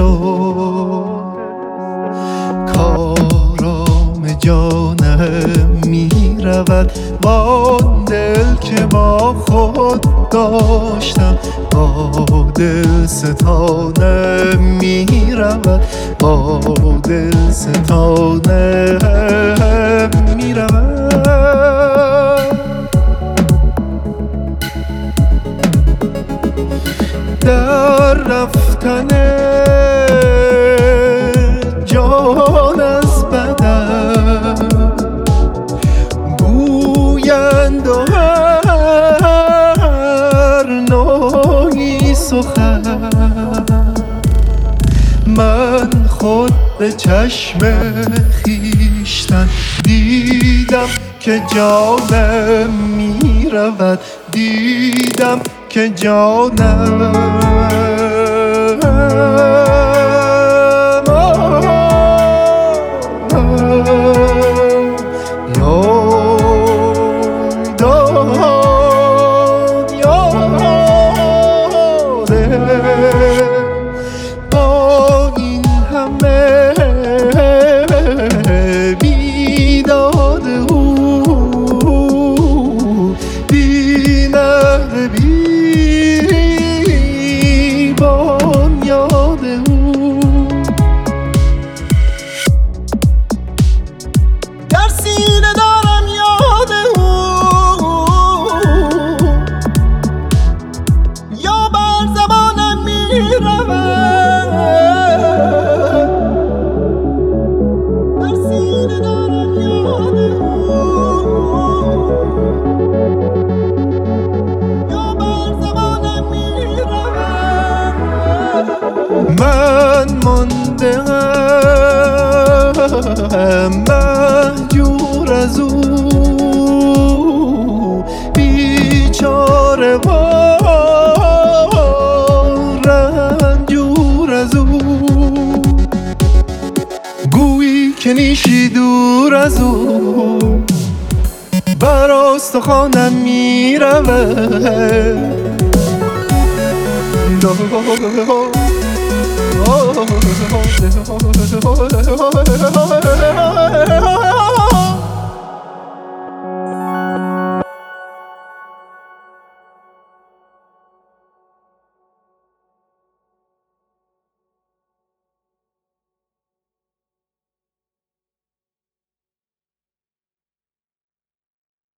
شد، کارام جانم می رود با دل که با خود داشتم. با دل ستانم می رود، با دل ستانم می رود. در رفتن جان از بدن گویند و هر نوعی سخن، من خود به چشم خویشتن دیدم که جانم می رود، دیدم که جانم با این همه بیداد او، بی نهر بی بنیاد او، در سینه دارم یاد او، یا بر زبانم می رود، در سینه دارم یاد او، یا بر زبانم می رود. من مانده ام مهجور از او، بیچاره و رنجور از او، گویی که نیشی دور از او بر استخوانم می رود.